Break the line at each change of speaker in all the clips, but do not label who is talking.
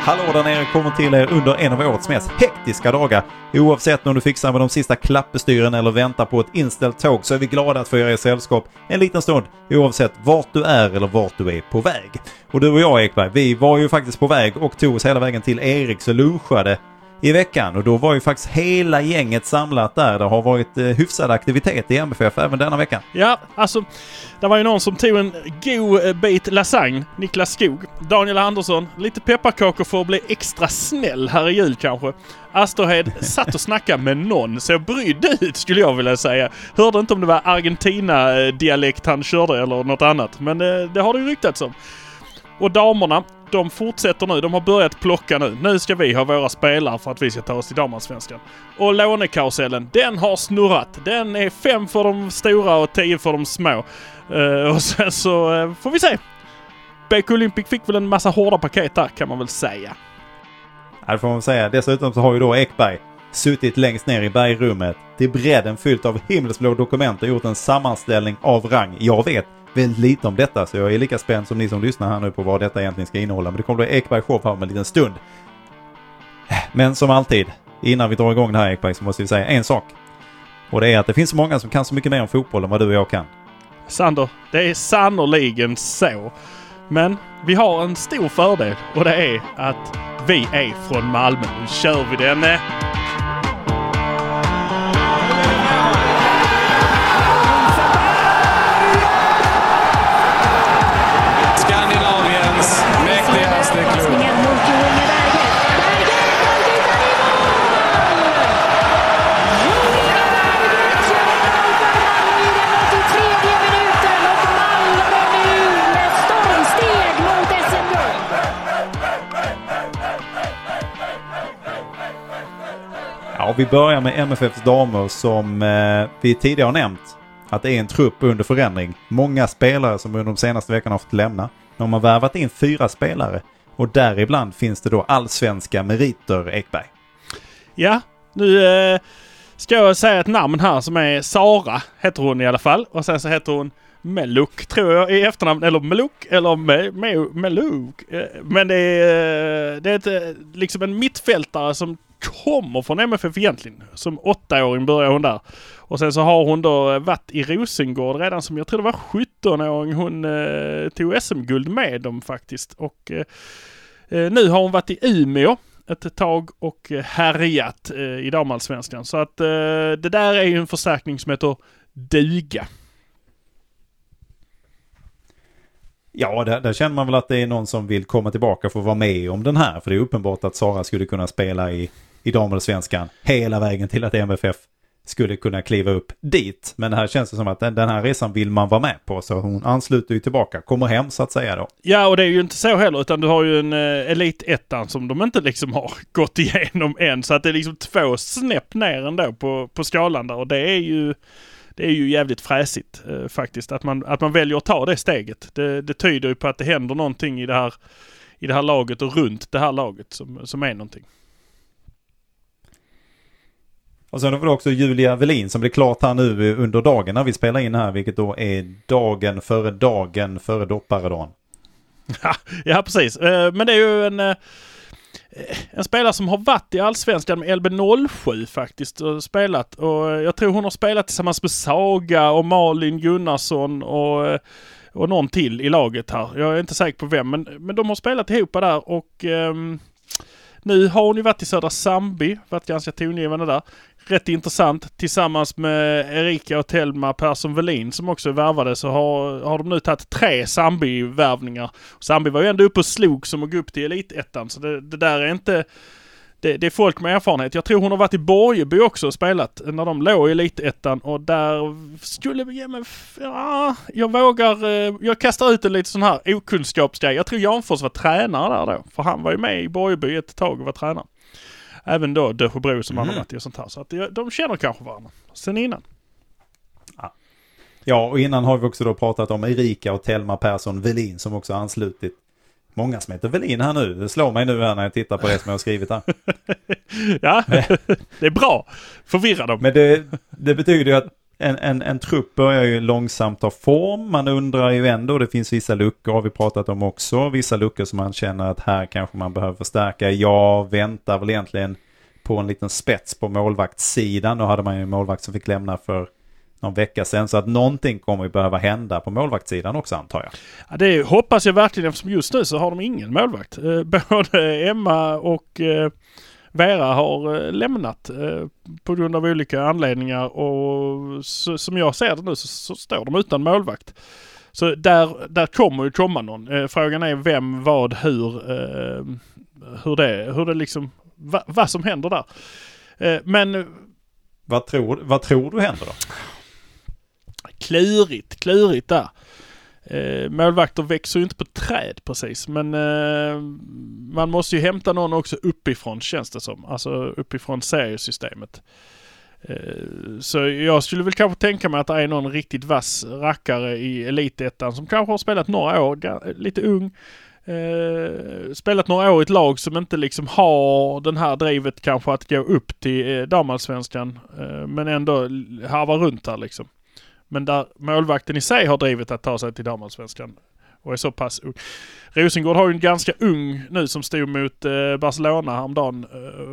Hallå där nere kommer till er under en av årets mest hektiska dagar. Oavsett om du fixar med de sista klappbestyren eller väntar på ett inställt tåg så är vi glada att få göra er sällskap en liten stund oavsett vart du är eller vart du är på väg. Och du och jag Ekberg, vi var ju faktiskt på väg och tog oss hela vägen till Eriks och lunchade i veckan och då var ju faktiskt hela gänget samlat där. Det har varit hyfsad aktivitet i MFF även denna veckan.
Ja, alltså det var ju någon som tog en god bit lasagne, Niklas Skog. Daniel Andersson, lite pepparkakor för att bli extra snäll här i jul kanske. Asterhed satt och snackade med någon, så brydd ut skulle jag vilja säga. Hörde inte om det var Argentina-dialekt han körde eller något annat, men det har det ju ryktats om. Och damerna, de fortsätter nu. De har börjat plocka nu. Nu ska vi ha våra spelare för att vi ska ta oss till damallsvenskan. Och lånekarusellen, den har snurrat. Den är 5 för de stora och 10 för de små. Och sen så får vi se. BK Olympic fick väl en massa hårda paket där kan man väl säga.
Ja, det får man säga. Dessutom så har ju då Ekberg suttit längst ner i bergrummet till bredden fyllt av himmelsblå dokument och gjort en sammanställning av rang. Jag vet väldigt lite om detta så jag är lika spänd som ni som lyssnar här nu på vad detta egentligen ska innehålla. Men det kommer då Ekberg show här om en liten stund. Men som alltid, innan vi drar igång det här Ekberg så måste vi säga en sak. Och det är att det finns så många som kan så mycket mer om fotboll än vad du och jag kan.
Sander, det är sannoliken så. Men vi har en stor fördel och det är att vi är från Malmö. Nu kör vi den.
Skandinaviens mäktigaste klubb.
Ja, vi börjar med MFFs damer som vi tidigare har nämnt att det är en trupp under förändring. Många spelare som under de senaste veckorna har fått lämna. De har värvat in 4 spelare och däribland finns det då allsvenska meriter Ekberg.
Ja, nu ska jag säga ett namn här som är Sara, heter hon i alla fall. Och sen så heter hon Meluk, tror jag i efternamn. Eller Meluk, eller Meluk. Men det är liksom en mittfältare som kommer från MFF egentligen. Som 8-åring började hon där. Och sen så har hon då varit i Rosengård redan som jag tror det var 17-åring. Hon tog SM-guld med dem faktiskt. Och nu har hon varit i Umeå ett tag och härjat i damallsvenskan. Så att det där är ju en förstärkning som heter duga.
Ja, där känner man väl att det är någon som vill komma tillbaka för att vara med om den här. För det är uppenbart att Sara skulle kunna spela i damallsvenskan hela vägen till att MFF skulle kunna kliva upp dit. Men det här känns det som att den här resan vill man vara med på. Så hon ansluter ju tillbaka, kommer hem så att säga då.
Ja, och det är ju inte så heller utan du har ju en elitettan som de inte liksom har gått igenom än. Så att det är liksom 2 snäpp ner ändå på skalan där. Och det är ju jävligt fräsigt faktiskt att man väljer att ta det steget. Det tyder ju på att det händer någonting i det här laget och runt det här laget som är någonting.
Och sen har vi också Julia Velin som blir klart här nu under dagen när vi spelar in här, vilket då är dagen före dopparedagen.
Ja, precis. Men det är ju en spelare som har varit i Allsvenskan med LB07 faktiskt och spelat. Och jag tror hon har spelat tillsammans med Saga och Malin Gunnarsson och någon till i laget här. Jag är inte säker på vem, men de har spelat ihop där och nu har hon ju varit i Södra Sandby, varit ganska tongivande där. Rätt intressant. Tillsammans med Erika och Telma Persson Velin som också är värvade så har de nu tagit 3 Sandby-värvningar. Sandby var ju ändå uppe och slog som att gå upp till elitettan så det där är inte... Det är folk med erfarenhet. Jag tror hon har varit i Borgeby också och spelat när de låg i elitettan och där skulle vi... Jag kastar ut en lite sån här okunskapsgrej. Jag tror Janfors var tränare där då. För han var ju med i Borgeby ett tag och var tränare. Även då Dösjebro som han har varit i och sånt här. Så att de känner kanske varandra sen innan.
Ja, och innan har vi också då pratat om Erika och Telma Persson Velin som också anslutit. Många som heter Velin här nu. Det slår mig nu här när jag tittar på det som jag har skrivit här.
Ja, det är bra. Förvirra dem.
Men det betyder ju att en trupp börjar ju långsamt ta form. Man undrar ju ändå, det finns vissa luckor har vi pratat om också. Vissa luckor som man känner att här kanske man behöver förstärka. Jag väntar väl egentligen på en liten spets på målvaktssidan. Då hade man ju en målvakt som fick lämna för någon vecka sedan. Så att någonting kommer ju behöva hända på målvaktssidan också, antar jag.
Ja, det hoppas jag verkligen, eftersom just nu så har de ingen målvakt. Både Emma och Vera har lämnat på grund av olika anledningar, och som jag ser det nu så står de utan målvakt. Så där kommer ju komma någon. Frågan är vem, vad, hur det liksom, vad som händer där. Men
vad tror du händer då?
Klurigt där. Målvakter växer ju inte på träd precis, men man måste ju hämta någon också uppifrån, känns det som. Alltså uppifrån seriesystemet. Så jag skulle väl kanske tänka mig att det är någon riktigt vass rackare i Elitettan som kanske har spelat några år, lite ung. Spelat några år i ett lag som inte liksom har den här drivet kanske att gå upp till damallsvenskan, men ändå harva runt där liksom. Men där målvakten i sig har drivit att ta sig till damallsvenskan och är så pass ung. Rosengård har ju en ganska ung nu som stod mot Barcelona häromdagen,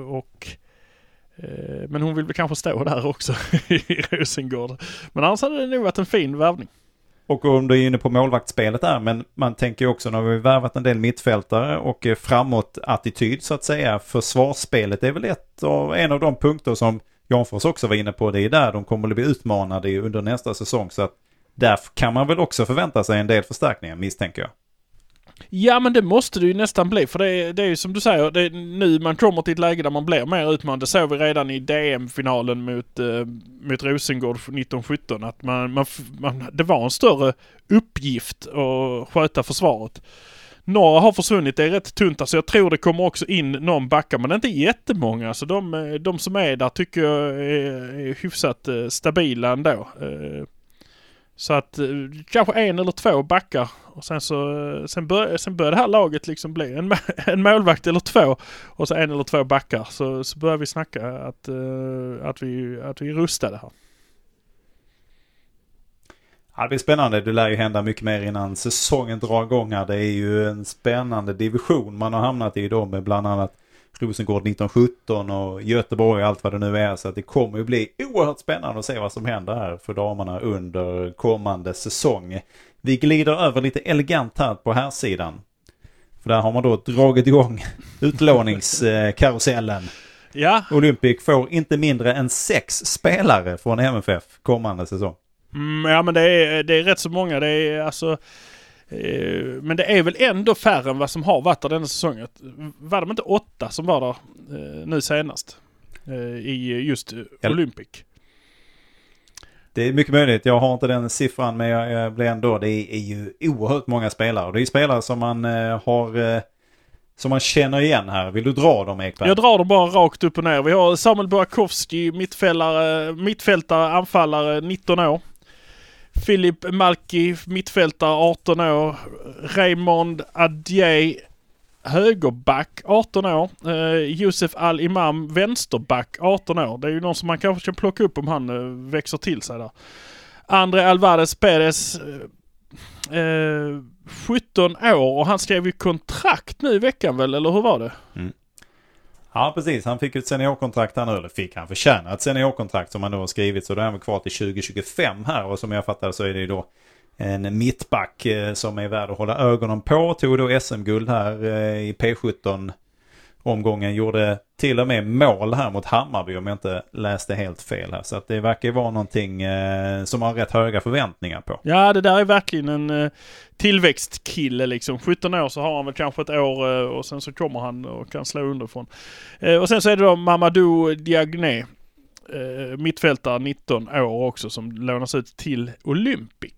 men hon vill väl kanske stå där också i Rosengård. Men annars hade det nog varit en fin värvning.
Och om du är inne på målvaktsspelet där, men man tänker ju också, när vi har värvat en del mittfältare och framåt attityd så att säga. Försvarsspelet är väl en av de punkter som Janfors också var inne på. Det är där de kommer att bli utmanade under nästa säsong, så att där kan man väl också förvänta sig en del förstärkningar, misstänker jag. Ja,
men det måste det ju nästan bli, för det är ju som du säger, det är nu man kommer till ett läge där man blir mer utmanad. Det såg vi redan i DM-finalen mot Rosengård 1917, att det var en större uppgift att sköta försvaret. Några har försvunnit, det är rätt tunt, alltså jag tror det kommer också in någon backar, men det är inte jättemånga, så de som är där tycker jag är hyfsat stabila ändå. Så att kanske en eller två backar, och sen börjar det här laget liksom bli en målvakt eller två, och så en eller två backar, så börjar vi snacka att vi är rustade här.
Ja, det blir spännande. Det lär ju hända mycket mer innan säsongen drar igång här. Det är ju en spännande division man har hamnat i då, med bland annat Rosengård 1917 och Göteborg och allt vad det nu är. Så att det kommer ju bli oerhört spännande att se vad som händer här för damerna under kommande säsong. Vi glider över lite elegant här på här sidan. För där har man då dragit igång utlåningskarusellen.
Ja.
Olympic får inte mindre än 6 spelare från MFF kommande säsong.
Ja, men det är rätt så många. Det är alltså, men det är väl ändå färre än vad som har varit där denna säsongen. Var det inte 8 som var där nu senast i just Olympic?
Det är mycket möjligt. Jag har inte den siffran, men jag blir ändå. Det är ju oerhört många spelare. Och det är spelare som man som man känner igen här. Vill du dra dem, Ekberg?
Jag drar dem bara rakt upp och ner. Vi har Samuel Burakovsky, mittfältare, anfallare, 19 år. Filip Malki, mittfältare, 18 år. Raymond Adjei, högerback, 18 år. Josef Al-Imam, vänsterback, 18 år. Det är ju någon som man kanske kan plocka upp om han växer till sig där. André Alvarez Perez, 17 år, och han skrev ju kontrakt nu i veckan väl, eller hur var det?
Mm. Ja, precis. Han fick ett seniorkontrakt här nu, eller han förtjänar ett seniorkontrakt som han då har skrivit, så då är han kvar till 2025 här, och som jag fattar så är det då en mittback som är värd att hålla ögonen på. Tog då SM-guld här i P17-omgången, gjorde till och med mål här mot Hammarby om jag inte läste helt fel här. Så att det verkar vara någonting som har rätt höga förväntningar på.
Ja, det där är verkligen en tillväxtkille liksom. 17 år så har han väl kanske ett år och sen så kommer han och kan slå underifrån. Och sen så är det då Mamadou Diagne, mittfältare, 19 år också, som lånas ut till Olympic.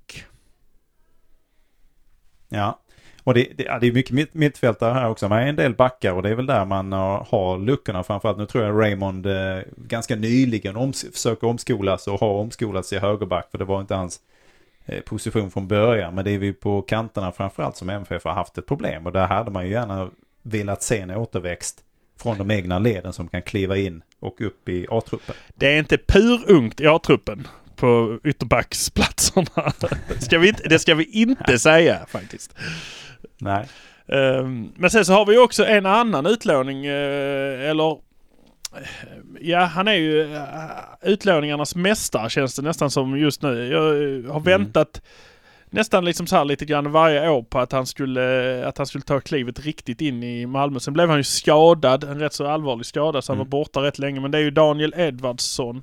Ja, och det är mycket mittfältare här också. Man är en del backar, och det är väl där man har luckorna framförallt. Nu tror jag Raymond ganska nyligen försöker omskolas och har omskolats i högerback, för det var inte hans position från början. Men det är vi på kanterna framförallt som MFF har haft ett problem, och där hade man ju gärna velat se en återväxt från de egna leden som kan kliva in och upp i A-truppen.
Det är inte pur ungt i A-truppen på ytterbacksplatserna. Det ska vi inte säga faktiskt.
Nej.
Men sen så har vi också en annan utlåning, han är ju utlåningarnas mästare, känns det nästan som just nu. Jag har väntat nästan liksom så här lite grann varje år på att han skulle ta klivet riktigt in i Malmö. Sen blev han ju skadad, en rätt så allvarlig skada, så han var borta rätt länge. Men det är ju Daniel Edvardsson.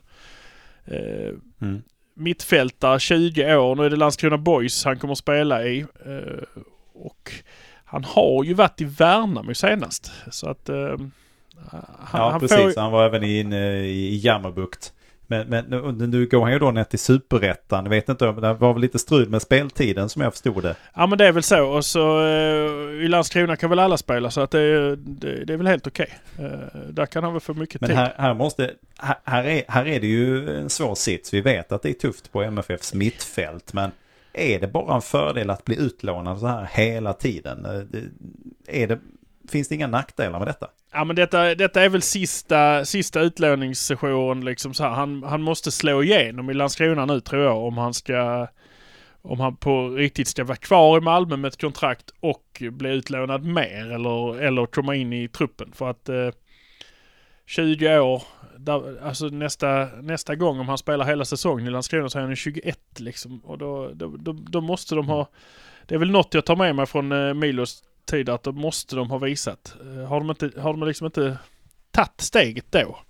Mittfältare, 20 år. Nu är det Landskrona Boys han kommer att spela i. Och han har ju varit i Värnamo senast. Så att
han precis. Han var även i Jammerbukt. Men nu går han ju då ner till Superettan. Jag vet inte, det var väl lite strul med speltiden som jag förstod det.
Ja, men det är väl så. Och så i Landskrona kan väl alla spela, så att det är väl helt okej. Där kan han väl få mycket tid.
Men här är det ju en svår sits. Vi vet att det är tufft på MFFs mittfält, men är det bara en fördel att bli utlånad så här hela tiden? Finns det inga nackdelar med detta? Ja,
men detta är väl sista utlåningssession liksom så här. Han måste slå igenom i Landskrona nu, tror jag, om han på riktigt ska vara kvar i Malmö med ett kontrakt och bli utlånad mer eller komma in i truppen, för att 20 år alltså nästa gång om han spelar hela säsongen i Landskrona så är han 21 liksom, och då måste de ha, det är väl något jag tar med mig från Milos tid, att då måste de ha visat. Har de liksom inte tagit steget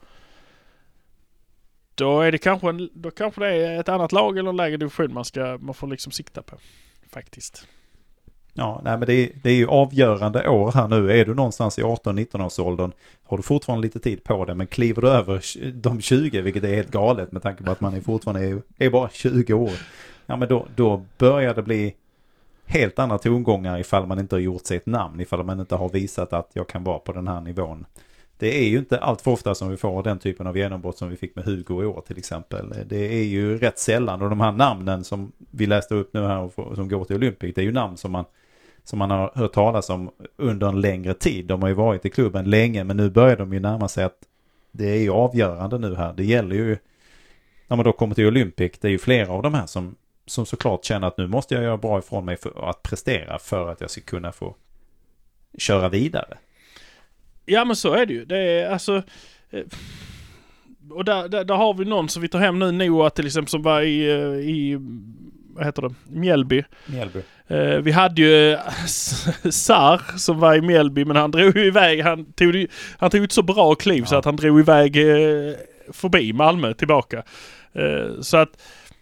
då är det kanske det är ett annat lag eller en lägre division man får liksom sikta på faktiskt.
Ja, nej, men det är ju avgörande år här nu. Är du någonstans i 18-19 års åldern har du fortfarande lite tid på det, men kliver du över de 20, vilket är helt galet med tanke på att man fortfarande är bara 20 år. Ja, men då börjar det bli helt andra tongångar ifall man inte har gjort sig ett namn, ifall man inte har visat att jag kan vara på den här nivån. Det är ju inte allt för ofta som vi får den typen av genombrott som vi fick med Hugo i år till exempel. Det är ju rätt sällan, och de här namnen som vi läste upp nu här och som går till Olympic, det är ju namn som man har hört talas om under en längre tid. De har ju varit i klubben länge, men nu börjar de ju närma sig att det är ju avgörande nu här. Det gäller ju, när man då kommer till Olympic, det är ju flera av de här som såklart känner att nu måste jag göra bra ifrån mig för att prestera för att jag ska kunna få köra vidare. Ja, men så är det ju. Det är alltså, och där har vi någon som vi tar hem nu, Noah till exempel, som var i vad heter det? Mjällby. Vi hade ju Sarr som var i Mjällby, men han drog ju iväg. Han tog ett så bra kliv så att han drog iväg förbi Malmö tillbaka. Så att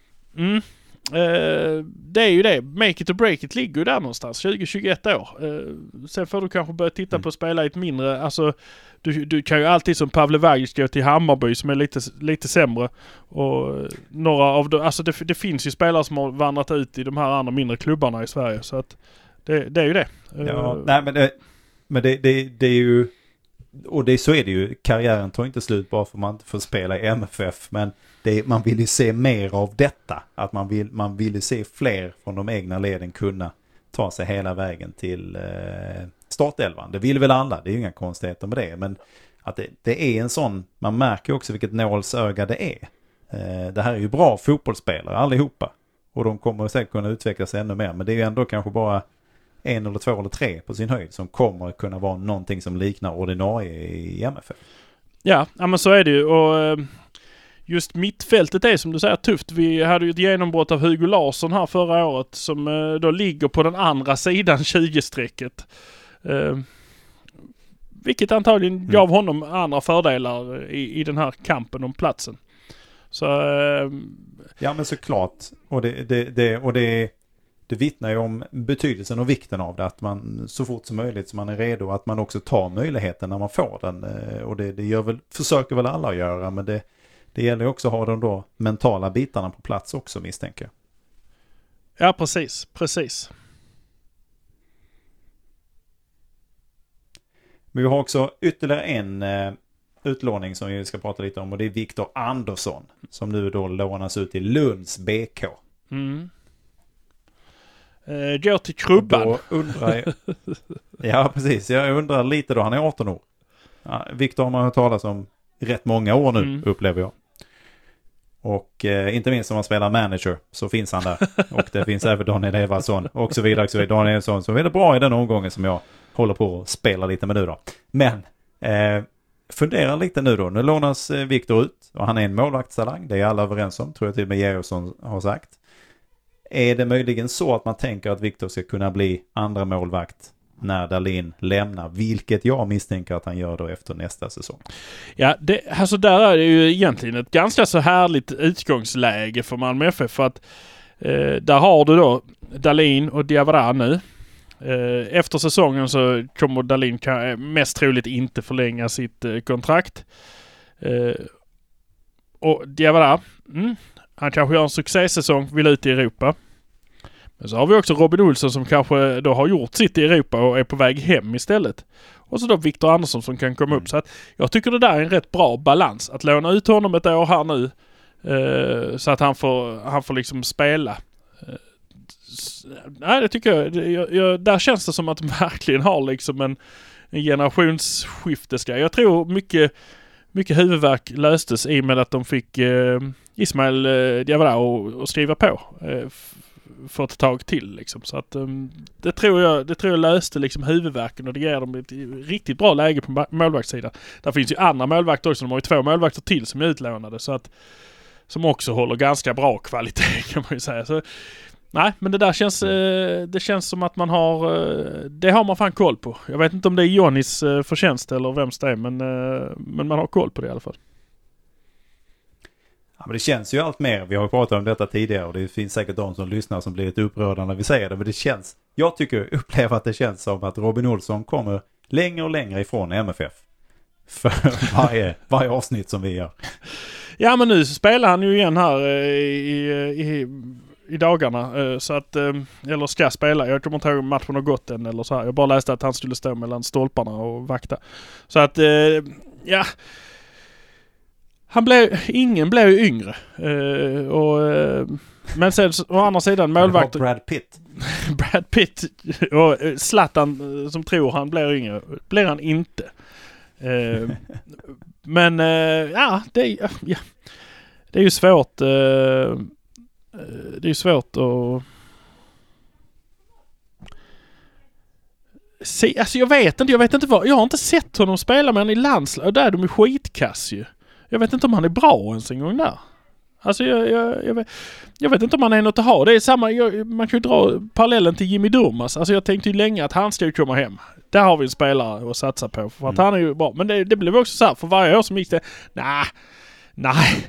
det är ju det. Make it or break it ligger ju där någonstans. 20-21 år. Sen får du kanske börja titta på att spela i ett mindre. Alltså, du kan ju alltid som Pavle Vagic gå till Hammarby som är lite sämre. Och några av de, alltså det finns ju spelare som har vandrat ut i de här andra mindre klubbarna i Sverige. Så att det är ju det. Ja, nej, men det är ju, och så är det ju. Karriären tar inte slut bara för man inte får spela i MFF, men man vill ju se mer av detta. Att man vill ju se fler från de egna leden kunna ta sig hela vägen till startelvan. Det vill väl alla, det är ju inga konstigheter med det. Men att det är en sån, man märker också vilket nålsöga det är. Det här är ju bra fotbollsspelare allihopa. Och de kommer säkert kunna utvecklas ännu mer. Men det är ju ändå kanske bara 1 eller 2 eller 3 på sin höjd som kommer kunna vara någonting som liknar ordinarie i MFF. Ja,
men så är det ju. Och just mittfältet är, som du säger, tufft. Vi hade ju ett genombrott av Hugo Larsson här förra året som då ligger på den andra sidan 20-strecket. Vilket antagligen gav honom andra fördelar i den här kampen om platsen. Så
ja, men såklart. Och det vittnar ju om betydelsen och vikten av det, att man så fort som möjligt som man är redo, att man också tar möjligheten när man får den. Och det försöker väl alla att göra, men det gäller också att ha de då mentala bitarna på plats också, misstänker jag.
Ja, precis.
Men vi har också ytterligare en utlåning som vi ska prata lite om, och det är Viktor Andersson som nu då lånas ut till Lunds BK.
Går till Krubban.
Då undrar jag, ja, precis. Jag undrar lite då, han är 18 år. Ja, Viktor har man hört talas om rätt många år nu, upplever jag. Och inte minst om man spelar manager så finns han där. Och det finns även Daniel Evansson och så vidare. Så Daniel Evansson som är väldigt bra i den omgången som jag håller på att spela lite med nu då. Men fundera lite nu då. Nu lånas Victor ut och han är en målvaktstalang. Det är alla överens om. Tror jag till och med Gerhardsson har sagt. Är det möjligen så att man tänker att Victor ska kunna bli andra målvakt när Dahlin lämnar, vilket jag misstänker att han gör då efter nästa säsong?
Ja, alltså där är det ju egentligen ett ganska så härligt utgångsläge för Malmö FF, för att där har du då Dahlin och Diawara nu. Efter säsongen så kommer Dahlin mest troligt inte förlänga sitt kontrakt. Och Diawara, han kanske gör en succésäsong, vill ut i Europa. Men så har vi också Robin Olsson som kanske då har gjort sitt i Europa och är på väg hem istället. Och så då Victor Andersson som kan komma upp. Så att jag tycker det där är en rätt bra balans. Att låna ut honom ett år här nu så att han får liksom spela. Nej, det tycker jag. Där känns det som att de verkligen har liksom en generationsskiftesgrej. Jag tror mycket huvudvärk löstes i med att de fick Ismail Diawara och skriva på för ett tag till liksom. Så att det tror jag löste liksom huvudvärken och det ger dem ett riktigt bra läge på målvaktssidan. Där finns ju andra målvakter också. De har ju 2 målvakter till som är utlånade, så att som också håller ganska bra kvalitet kan man ju säga. Så nej, men det där känns det känns som att man har det har man fan koll på. Jag vet inte om det är Johnnys förtjänst eller vems det är, men man har koll på det i alla fall.
Ja, men det känns ju allt mer. Vi har ju pratat om detta tidigare och det finns säkert de som lyssnar som blir lite upprörda när vi säger det. Men det känns, jag upplever att det känns som att Robin Olsson kommer längre och längre ifrån MFF för varje avsnitt som vi gör.
Ja, men nu spelar han ju igen här i dagarna, så att eller ska spela. Jag kommer inte ihåg om matchen har gått än eller så här. Jag bara läste att han skulle stå mellan stolparna och vakta. Så att ja, ingen blev ju yngre. Men sen å andra sidan målvakter Brad Pitt och Zlatan som tror han blir yngre, blir han inte. Men ja, det är ju svårt. Det är ju svårt att se. Alltså jag vet inte vad. Jag har inte sett honom spela med han i landslag. Där är de ju skitkass ju. Jag vet inte om han är bra ens en gång där. Alltså jag vet inte om han är något att ha. Det är samma, man kan ju dra parallellen till Jimmy Durmaz. Alltså jag tänkte ju länge att han ska ju komma hem. Där har vi en spelare att satsa på. För att han är ju bra. Men det blev också så här. För varje år som gick det. Nej.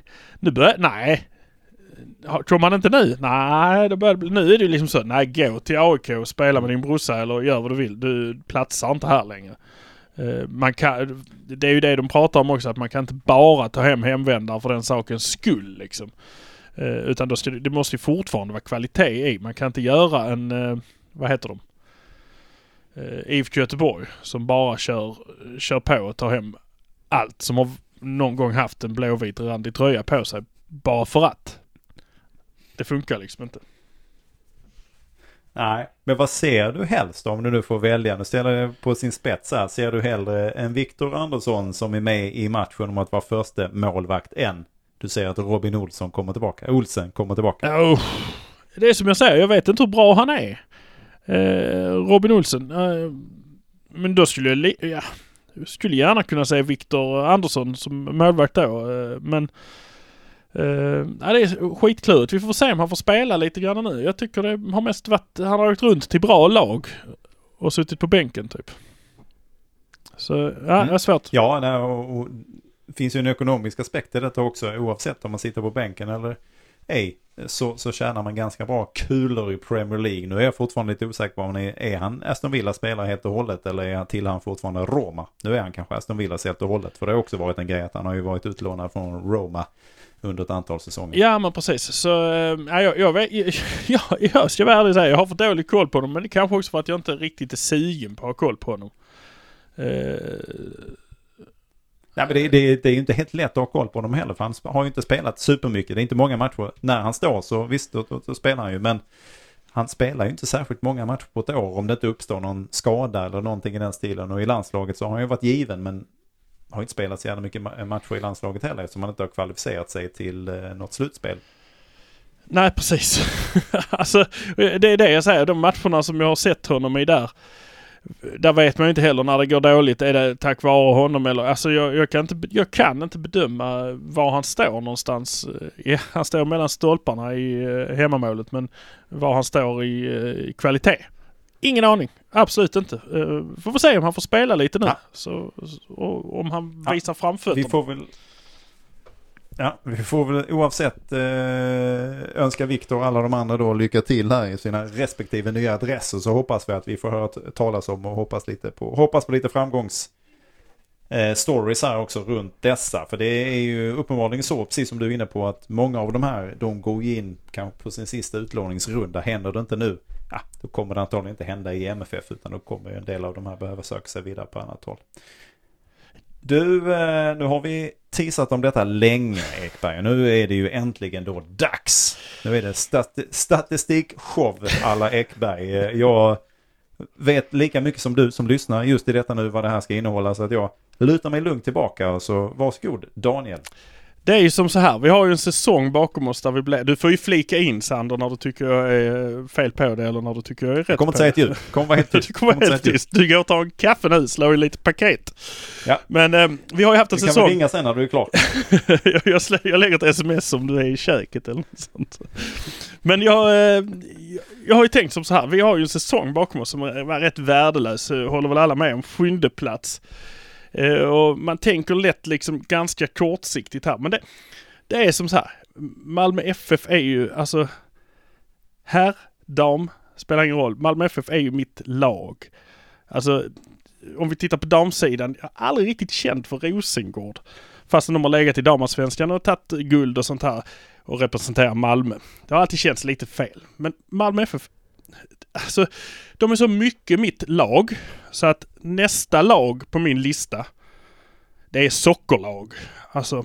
Kommer han inte nu? Nej, nu är det ju liksom så. Nej, gå till AIK och spela med din brorsa eller gör vad du vill. Du platsar inte här längre. Det är ju det de pratar om också, att man kan inte bara ta hem hemvändare för den sakens skull liksom. Utan det måste ju fortfarande vara kvalitet i. Man kan inte göra en vad heter de? IFK Göteborg som bara kör på och tar hem allt som har någon gång haft en blåvit randig tröja på sig bara för att. Det funkar liksom inte.
Nej, men vad ser du helst om du nu får välja? Nu ställer jag på sin spets här. Ser du hellre en Victor Andersson som är med i matchen om att vara första målvakt än du säger att Robin Olsson kommer tillbaka? Olsen kommer tillbaka.
Det är som jag säger, jag vet inte hur bra han är. Robin Olsen. Men då skulle jag skulle gärna kunna säga Victor Andersson som målvakt då. Men det är skitklurigt. Vi får se om han får spela lite grann nu. Jag tycker det har mest varit, han har åkt runt till bra lag och suttit på bänken typ. Så ja, det är svårt.
Ja, och finns ju en ekonomisk aspekt i detta också. Oavsett om man sitter på bänken eller ej, så tjänar man ganska bra kulor i Premier League. Nu är jag fortfarande lite osäker på om är han Aston Villa spelare helt och hållet eller är han fortfarande Roma. Nu är han kanske Aston Villa helt och hållet, för det har också varit en grej att han har ju varit utlånad från Roma under ett antal säsonger.
Ja, men precis. Så jag ska vara ärlig säga, jag har för dålig koll på honom, men det kanske också för att jag inte riktigt är sugen på att ha koll på honom.
Nej, men det är ju inte helt lätt att ha koll på honom heller, för han har ju inte spelat supermycket. Det är inte många matcher. När han står så visst, då spelar han ju, men han spelar ju inte särskilt många matcher på ett år om det inte uppstår någon skada eller någonting i den stilen. Och i landslaget så har han ju varit given, men har inte spelat så jävla mycket matcher i landslaget heller eftersom man inte har kvalificerat sig till något slutspel.
Nej, precis. Alltså, det är det jag säger. De matcherna som jag har sett honom i där vet man ju inte heller när det går dåligt. Är det tack vare honom eller... Alltså jag kan inte bedöma var han står någonstans. Han står mellan stolparna i hemmamålet, men var han står i kvalitet. Ingen aning. Absolut inte. Får vi se om han får spela lite nu. Ja. Och om han visar framfötterna. Vi får väl oavsett önska Viktor och alla de andra då lycka till här i sina respektive nya adresser, så hoppas vi att vi får höra talas om och hoppas på lite framgångs stories här också runt dessa. För det är ju uppenbarligen så, precis som du är inne på, att många av de här, de går in kanske på sin sista utlåningsrunda. Händer det inte nu, då kommer det antagligen inte hända i MFF, utan då kommer en del av de här behöva söka sig vidare på annat håll. Du, nu har vi teasat om detta länge, Ekberg. Nu är det ju äntligen då dags. Nu är det statistikshow alla Ekberg. Jag vet lika mycket som du som lyssnar just i detta nu vad det här ska innehålla, så att jag lutar mig lugnt tillbaka, och så varsågod Daniel. Det är ju som så här, vi har ju en säsong bakom oss där vi du får ju flika in, Sander, när du tycker jag är fel på det eller när du tycker jag är rätt. Jag kommer inte säga ett ljud. Du går och tar en kaffe nu, slår ju lite paket. Ja. Men vi har ju haft en säsong. Du kan väl ringa sen när du är klar. jag lägger ett sms om du är i köket eller något sånt. Men jag har ju tänkt som så här, vi har ju en säsong bakom oss som var rätt värdelös. Håller väl alla med om 7:e plats. Och man tänker lätt liksom ganska kortsiktigt här. Men det är som så här. Malmö FF är ju, alltså, herr, dam, spelar ingen roll. Malmö FF är ju mitt lag. Alltså, om vi tittar på damsidan, jag har aldrig riktigt känt för Rosengård. Fastän de har legat i damarsvenskan och tagit guld och sånt här och representerar Malmö. Det har alltid känts lite fel. Men Malmö FF, alltså, de är så mycket mitt lag så att nästa lag på min lista, det är sockerlag. Alltså,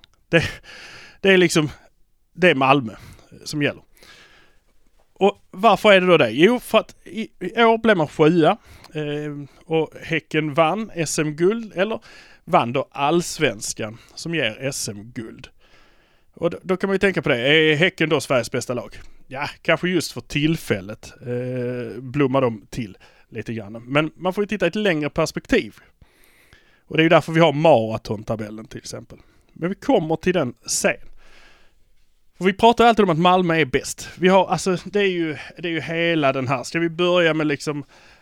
det är liksom, det är Malmö som gäller. Och varför är det då det? Jo, för att i år blev man 7:a och Häcken vann SM-guld, eller vann då allsvenskan som ger SM-guld. Och då kan man ju tänka på det. Är Häcken då Sveriges bästa lag? Ja, kanske just för tillfället blommar de till lite grann. Men man får ju titta i ett längre perspektiv. Och det är ju därför vi har maratontabellen till exempel. Men vi kommer till den sen. För vi pratar alltid om att Malmö är bäst. Vi har, alltså, det är ju hela den här. Ska vi börja med liksom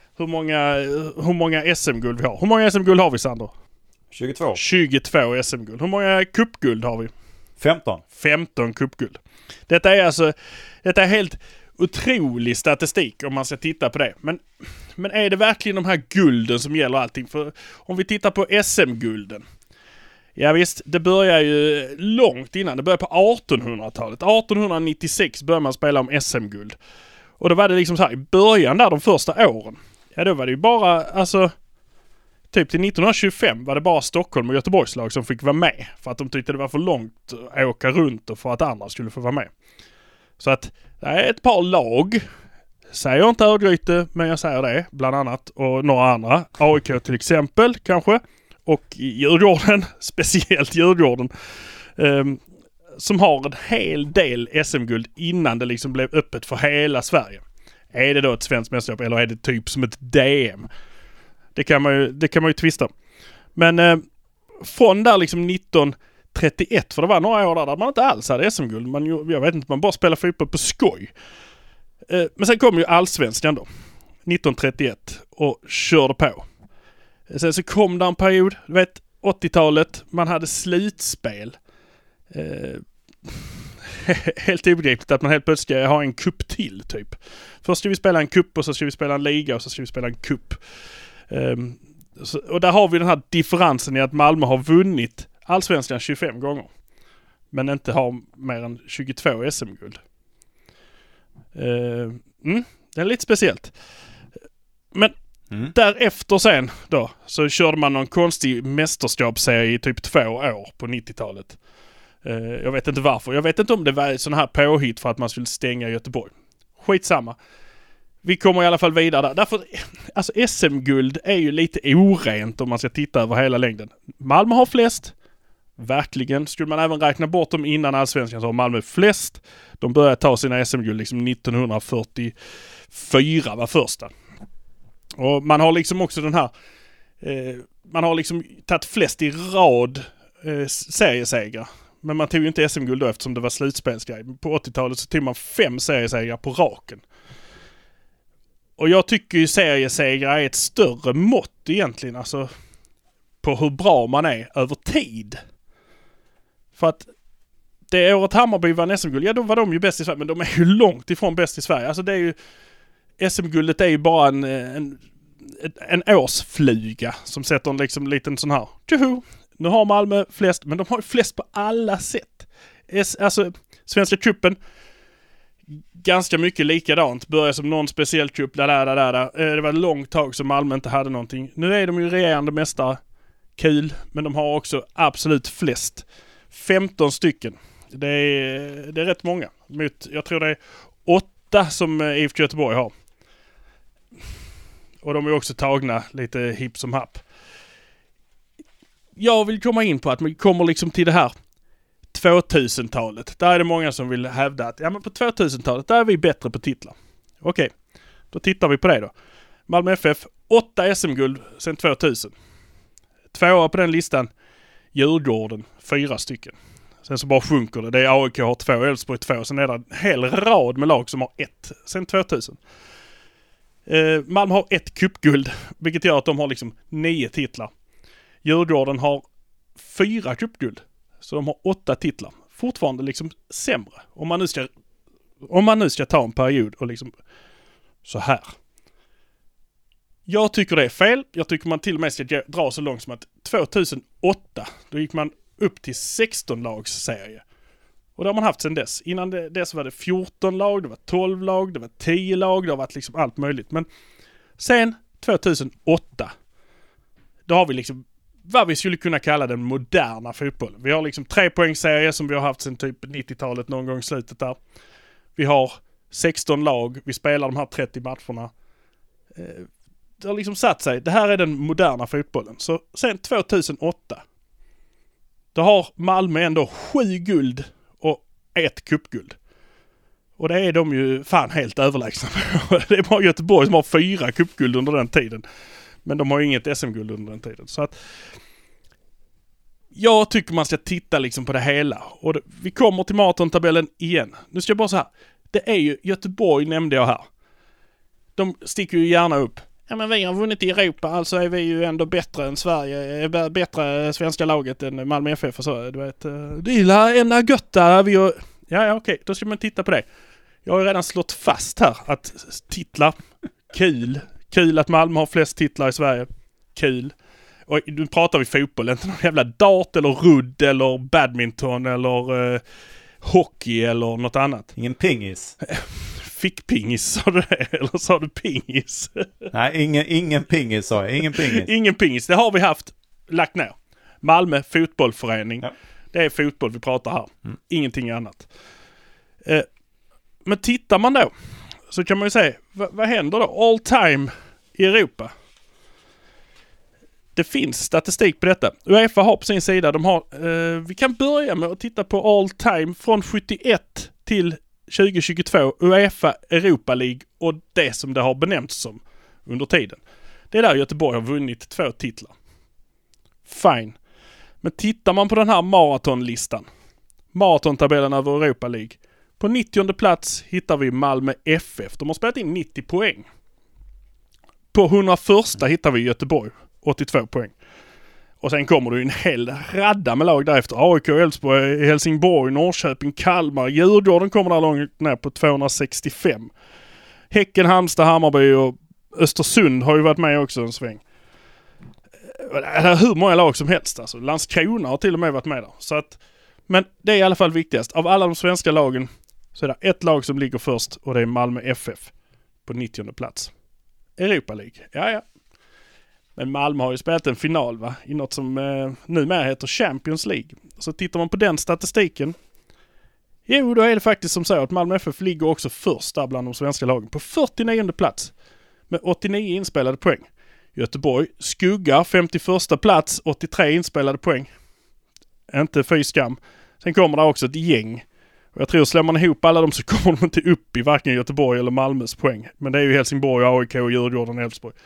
hur många SM-guld vi har? Hur många SM-guld har vi, Sander? 22 SM-guld. Hur många cupguld har vi? 15 cupguld. Detta är helt otrolig statistik om man ska titta på det. Men är det verkligen de här gulden som gäller allting? För om vi tittar på SM-gulden. Ja visst, det börjar ju långt innan. Det börjar på 1800-talet. 1896 började man spela om SM-guld. Och då var det liksom så här, i början där de första åren. Ja, då var det ju bara, alltså, typ till 1925 var det bara Stockholm och Göteborgs lag som fick vara med. För att de tyckte det var för långt att åka runt och för att andra skulle få vara med. Så att det är ett par lag, säger inte Örgryte, men jag säger det, bland annat, och några andra. AIK till exempel, kanske. Och Djurgården, speciellt Djurgården, som har en hel del SM-guld innan det liksom blev öppet för hela Sverige. Är det då ett svenskt mästerskap eller är det typ som ett DM? Det kan man ju tvista. Men från där liksom 1931, för det var några år där man inte alls hade SM-guld. Jag vet inte, man bara spelade fotboll på skoj. Men sen kom ju allsvenskan då, 1931, och körde på. Sen så kom det en period, du vet, 80-talet, man hade slutspel. Helt obegripligt att man helt plötsligt ska ha en kupp till, typ. Först ska vi spela en kupp och så ska vi spela en liga och så ska vi spela en kupp. Och där har vi den här differensen i att Malmö har vunnit allsvenskan 25 gånger. Men inte har mer än 22 SM-guld. Det är lite speciellt. Men därefter sen då så körde man någon konstig mästerskapsserie i typ 2 år på 90-talet. Jag vet inte varför. Jag vet inte om det var sån här påhitt för att man skulle stänga Göteborg. Skitsamma. vi kommer i alla fall vidare där. Därför, alltså SM-guld är ju lite orent om man ska titta över hela längden. Malmö har flest. Verkligen. Skulle man även räkna bort dem innan allsvenskan så har Malmö flest. De började ta sina SM-guld liksom 1944 var första. Och man har liksom också den här man har liksom tagit flest i rad seriesegrar. Men man tog ju inte SM-guld då eftersom det var slutspelsgrej. På 80-talet så tog man 5 seriesegrar på raken. Och jag tycker ju seriesegrar är ett större mått egentligen. Alltså på hur bra man är över tid. För att det året Hammarby vann SM-guld, ja då var de ju bäst i Sverige. Men de är ju långt ifrån bäst i Sverige. Alltså det är ju, SM-guldet är ju bara en årsflyga som sätter en liksom liten sån här. Tjoho! Nu har Malmö flest, men de har ju flest på alla sätt. Alltså Svenska cupen ganska mycket likadant. Börjar som någon speciell cup där. Det var ett långt tag som Malmö inte hade någonting. Nu är de ju regerande mästare. Kul, men de har också absolut flest. 15 stycken. Det är rätt många. Jag tror det är 8 som IFK Göteborg har. Och de är också tagna lite hipp som happ. Jag vill komma in på att man kommer liksom till det här 2000-talet. Där är det många som vill hävda att ja, men på 2000-talet där är vi bättre på titlar. Okej, då tittar vi på det då. Malmö FF, 8 SM-guld sedan 2000. 2 på den listan. Djurgården, 4 stycken. Sen så bara sjunker det. Det är AIK har 2, Elfsborg 2. Sen är det en hel rad med lag som har 1 sedan 2000. Malmö har 1 cupguld, vilket gör att de har liksom 9 titlar. Djurgården har 4 cupguld, så de har 8 titlar. Fortfarande liksom sämre. Om man nu ska ta en period och liksom så här. Jag tycker det är fel. Jag tycker man till och med ska dra så långt som att 2008, då gick man upp till 16-lagsserie. Och det har man haft sedan dess. Innan dess var det 14 lag, det var 12 lag, det var 10 lag, det har varit liksom allt möjligt. Men sen 2008, då har vi liksom vad vi skulle kunna kalla den moderna fotbollen. Vi har liksom 3-poängserie som vi har haft sedan typ 90-talet någon gång i slutet där. Vi har 16 lag, vi spelar de här 30 matcherna. Det har liksom satt sig. Det här är den moderna fotbollen. Så sen 2008, då har Malmö ändå 7 guld och 1 cupguld. Och det är de ju fan helt överlägsna. Det är bara Göteborg som har 4 cupguld under den tiden. Men de har ju inget SM-guld under den tiden. Så att jag tycker man ska titta liksom på det hela. Och vi kommer till maratontabellen igen. Nu ska jag bara så här. Det är ju Göteborg nämnde jag här. De sticker ju gärna upp. Ja men vi har vunnit i Europa, alltså är vi ju ändå bättre än Sverige, bättre svenska laget än Malmö FF och så. Du vet, det är enda götta vi har. Ja okej, då ska man titta på det. Jag har ju redan slått fast här att titlar, kul att Malmö har flest titlar i Sverige, kul. Och nu pratar vi fotboll, inte någon jävla dart eller rudd eller badminton eller hockey eller något annat.
Ingen pingis.
Fick pingis, sa du det? Eller sa du pingis?
Nej, ingen pingis sa jag. Ingen pingis.
Ingen pingis. Det har vi haft lagt ner. Malmö fotbollförening. Ja. Det är fotboll vi pratar här. Ingenting annat. Men tittar man då så kan man ju säga, vad händer då? All time i Europa. Det finns statistik på detta. UEFA har på sin sida, de har, vi kan börja med att titta på all time från 71 till 2022, UEFA Europa League och det som det har benämnts som under tiden. Det är där Göteborg har vunnit 2 titlar. Fine. Men tittar man på den här maratonlistan, maratontabellen över Europa League, på 90:e plats hittar vi Malmö FF. De har spelat in 90 poäng. På 101:a hittar vi Göteborg, 82 poäng. Och sen kommer det en hel radda med lag därefter. AIK, Elfsborg, Helsingborg, Norrköping, Kalmar. Djurgården kommer där långt ner på 265. Häcken, Halmstad, Hammarby och Östersund har ju varit med också en sväng. Det är hur många lag som helst. Alltså. Landskrona har till och med varit med där. Så att, men det är i alla fall viktigast. Av alla de svenska lagen så är det ett lag som ligger först och det är Malmö FF på 90:e plats. Europa League. Ja. Men Malmö har ju spelat en final va? I något som numera heter Champions League. Så tittar man på den statistiken. Jo, då är det faktiskt som så att Malmö FF ligger också först där bland de svenska lagen. På 49:e plats med 89 inspelade poäng. Göteborg skuggar 51:a plats, 83 inspelade poäng. Inte fy skam. Sen kommer det också ett gäng. Och jag tror slår man ihop alla dem så kommer de inte upp i varken Göteborg eller Malmös poäng. Men det är ju Helsingborg, AIK och Djurgården och Elfsborg.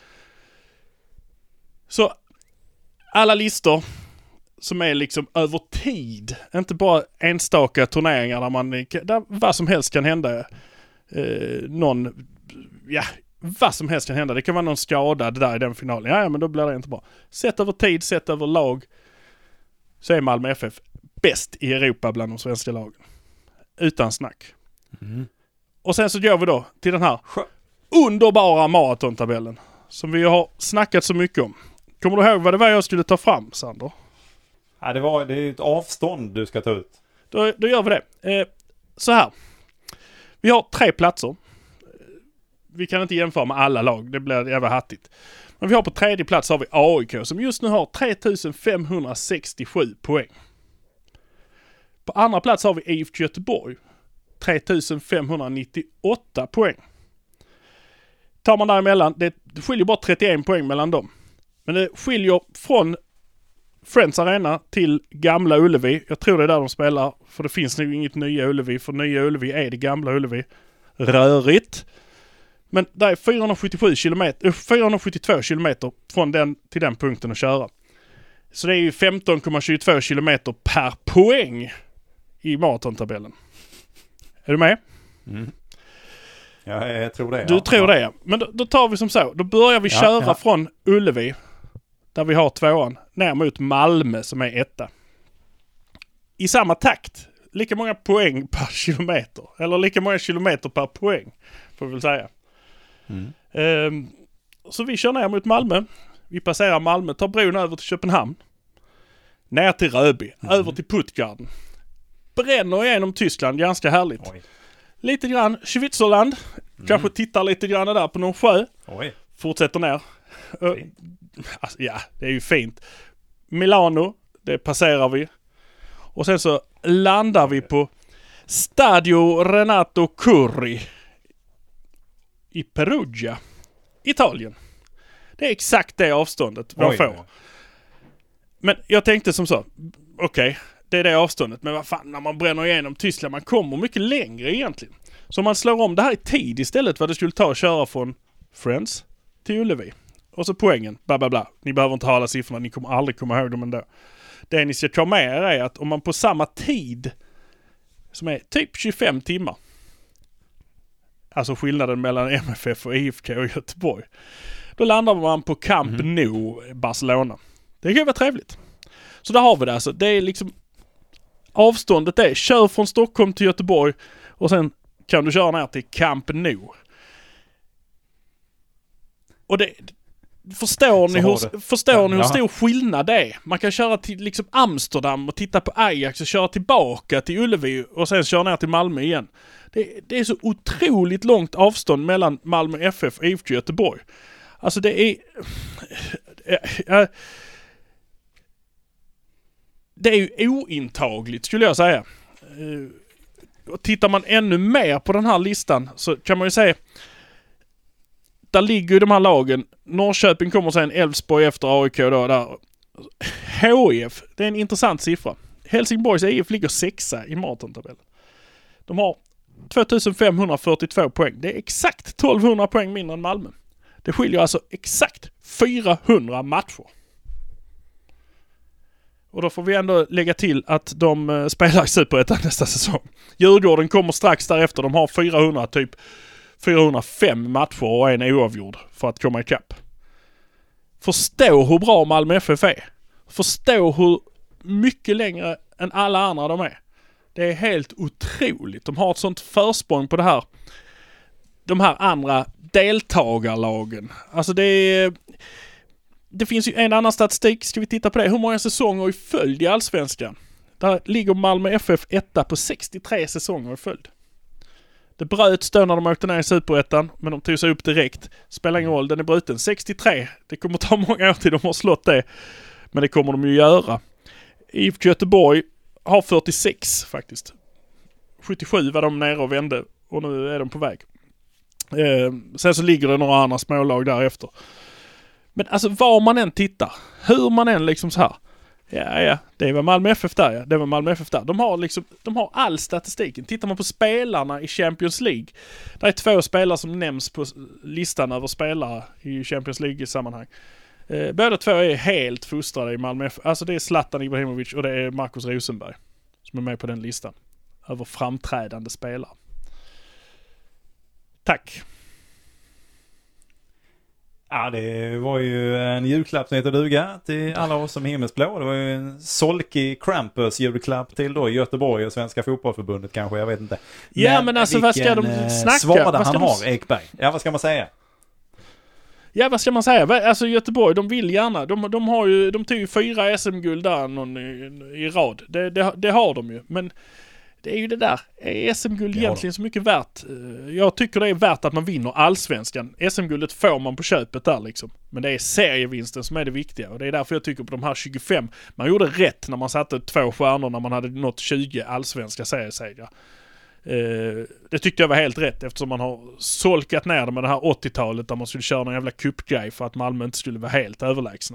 Så alla listor som är liksom över tid. Inte bara enstaka turneringar där vad som helst kan hända. Vad som helst kan hända. Det kan vara någon skadad där i den finalen. Ja, men då blir det inte bra. Sett över tid, sett över lag, så är Malmö FF bäst i Europa bland de svenska lagen. Utan snack. Mm. Och sen så går vi då till den här underbara maratontabellen som vi har snackat så mycket om. Kommer du ihåg vad det var jag skulle ta fram, Sander?
Ja, det är ett avstånd du ska ta ut.
Då gör vi det. Så här. Vi har 3 platser. Vi kan inte jämföra med alla lag. Det blir jävla hattigt. Men vi har på 3:e plats har vi AIK som just nu har 3567 poäng. På andra plats har vi IFK Göteborg. 3598 poäng. Tar man däremellan, det skiljer bara 31 poäng mellan dem. Men det skiljer från Friends Arena till Gamla Ullevi. Jag tror det är där de spelar. För det finns nog inget Nya Ullevi. För Nya Ullevi är det Gamla Ullevi. Rörigt. Men det är 472 kilometer från den till den punkten att köra. Så det är ju 15,22 kilometer per poäng i maratontabellen. Är du med?
Mm. Ja, jag tror det.
Du tror det, ja. Men då tar vi som så. Då börjar vi köra från Ullevi, där vi har 2:an, ner mot Malmö som är 1:a. I samma takt. Lika många poäng per kilometer. Eller lika många kilometer per poäng, får vi väl säga. Så vi kör ner mot Malmö. Vi passerar Malmö, tar bron över till Köpenhamn. Ner till Röby, över till Puttgarden. Bränner igenom Tyskland, ganska härligt. Oj. Lite grann Schweizerland. Kanske tittar lite grann där på någon sjö.
Oj.
Fortsätter ner. Alltså, ja, det är ju fint. Milano, det passerar vi. Och sen så landar vi på Stadio Renato Curri i Perugia, Italien. Det är exakt det avståndet man får. Men jag tänkte som så, okej, det är det avståndet. Men vad fan, när man bränner igenom Tyskland, man kommer mycket längre egentligen. Så man slår om det här i tid istället vad det skulle ta att köra från Friends till Ullevi. Och så poängen, bla bla bla. Ni behöver inte ha alla siffrorna, ni kommer aldrig komma ihåg dem ändå. Det ni ska ta med er är att om man på samma tid, som är typ 25 timmar, alltså skillnaden mellan MFF och IFK och Göteborg, då landar man på Camp Nou, Barcelona. Det kan ju vara trevligt. Så där har vi det alltså. Det är liksom avståndet är, kör från Stockholm till Göteborg och sen kan du köra ner till Camp Nou. Och det förstår ni hur stor skillnad det är? Man kan köra till liksom Amsterdam och titta på Ajax och köra tillbaka till Ullevi och sen köra ner till Malmö igen. Det är så otroligt långt avstånd mellan Malmö FF och IFK Göteborg. Alltså det är det är ju ointagligt skulle jag säga. Och tittar man ännu mer på den här listan så kan man ju säga där ligger ju de här lagen. Norrköping kommer sen, Elfsborg efter AIK då där. HIF, det är en intressant siffra. Helsingborgs IF ligger 6:a i maratontabellen. De har 2542 poäng. Det är exakt 1200 poäng mindre än Malmö. Det skiljer alltså exakt 400 matcher. Och då får vi ändå lägga till att de spelar i Superettan nästa säsong. Djurgården kommer strax därefter. De har 405 matcher och en oavgjord för att komma ikapp. Förstå hur bra Malmö FF är. Förstå hur mycket längre än alla andra de är. Det är helt otroligt. De har ett sånt försprång på det här. De här andra deltagarlagen. Alltså det finns ju en annan statistik. Ska vi titta på det? Hur många säsonger i följd i Allsvenskan? Där ligger Malmö FF 1:a på 63 säsonger i följd. Det bröts då när de åkte ner i Superettan, men de tog sig upp direkt. Spelar ingen roll, den är bruten. 63. Det kommer ta många år till de har slått det. Men det kommer de ju göra. IFK Göteborg har 46 faktiskt. 77 var de nere och vände och nu är de på väg. Sen så ligger det några andra smålag därefter. Men alltså var man än tittar, hur man än liksom så här. Ja, det var Malmö FF där, ja. Det var Malmö FF där. De har all statistiken. Tittar man på spelarna i Champions League. Det är 2 spelare som nämns på listan över spelare i Champions League-sammanhang. Båda 2 är helt fostrade i Malmö FF. Alltså det är Zlatan Ibrahimovic och det är Marcus Rosenberg som är med på den listan. Över framträdande spelare. Tack.
Ja, det var ju en julklapp som heter duga till alla oss som himmelsblå. Det var ju en solkig Krampus julklapp till då Göteborg och Svenska Fotbollförbundet kanske, jag vet inte.
Ja, men alltså vad ska de snacka?
Svada han har, Ekberg. Ja, vad ska man säga?
Ja, vad ska man säga? Alltså Göteborg, de vill gärna. De tog ju 4 SM-guld där i rad. Det har de ju. Men det är ju det där. Är SM-guld egentligen så mycket värt? Jag tycker det är värt att man vinner allsvenskan. SM-guldet får man på köpet där liksom. Men det är serievinsten som är det viktiga. Och det är därför jag tycker på de här 25. Man gjorde rätt när man satte 2 stjärnor när man hade nått 20 allsvenska seriesegrar. Det tyckte jag var helt rätt eftersom man har solkat ner det med det här 80-talet där man skulle köra någon jävla cupgrej för att Malmö inte skulle vara helt överlägsna.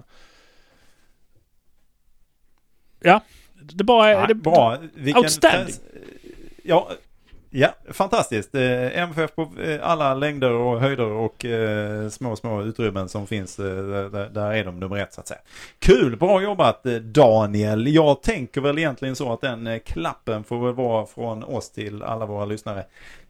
Ja, det bara är...
det bra.
Outstanding.
Ja, fantastiskt. MFF på alla längder och höjder och små utrymmen som finns. Där är de nummer 1 så att säga. Kul, bra jobbat Daniel. Jag tänker väl egentligen så att den klappen får väl vara från oss till alla våra lyssnare.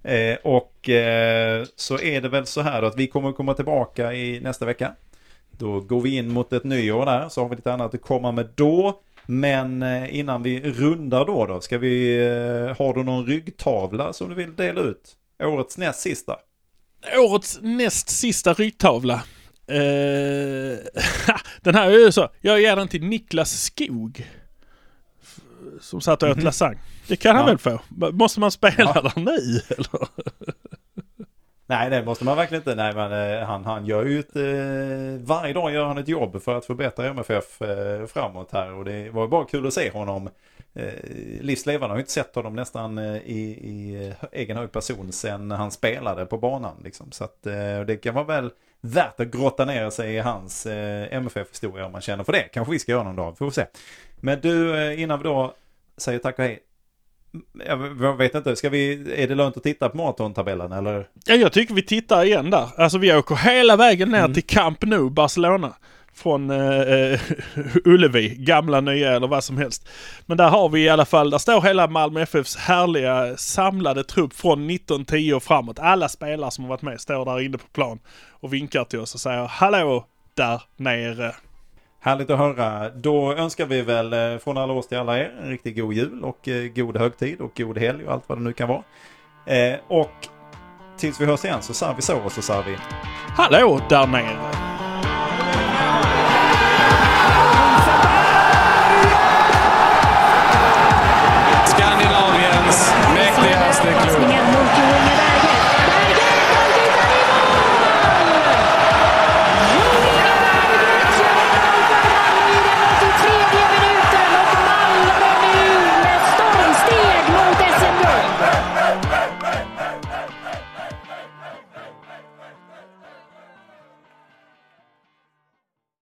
Så är det väl så här att vi kommer komma tillbaka i nästa vecka. Då går vi in mot ett nyår där, så har vi lite annat att komma med då. Men innan vi rundar då har du någon ryggtavla som du vill dela ut? Årets näst sista.
Årets näst sista ryggtavla. Den här är ju så. Jag ger den till Niklas Skog. Som satt och åt lasagne. Det kan han väl få. Måste man spela där nu? Eller?
Nej, det måste man verkligen inte. Nej, men han gör ju varje dag gör han ett jobb för att förbättra MFF framåt här. Och det var bara kul att se honom. Livslevande har ju inte sett honom nästan i egen hög person sen han spelade på banan. Liksom. Så att det kan vara väl värt att grotta ner sig i hans MFF-historia om man känner för det. Kanske vi ska göra någon dag, får vi se. Men du, innan vi då säger tack och hej. Jag vet inte, är det lönt att titta på maratontabellen eller?
Ja, jag tycker vi tittar igen där. Alltså vi åker hela vägen ner till Camp Nou, Barcelona. Från Ullevi, gamla, nya eller vad som helst. Men där har vi i alla fall, där står hela Malmö FFs härliga samlade trupp från 1910 och framåt. Alla spelare som har varit med står där inne på plan och vinkar till oss och säger hallå där nere.
Härligt att höra. Då önskar vi väl från alla oss till alla er en riktigt god jul och god högtid och god helg och allt vad det nu kan vara. Och tills vi hörs igen så säger vi så och så säger vi
hallå där nere.